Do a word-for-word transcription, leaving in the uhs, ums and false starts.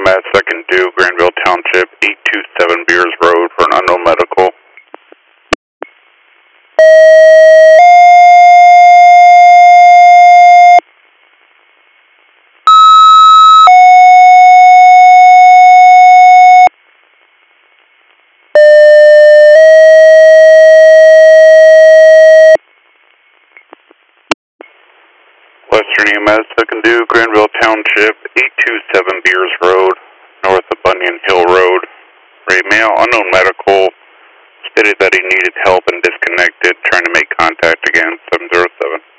E M S, second due, Granville Township, eight two seven Beers Road for an unknown medical. Western E M S, second due, Granville Township, eight two seven Beers Road, north of Bunyan Hill Road. For a male, unknown medical, stated that he needed help and disconnected, trying to make contact again, seven zero seven.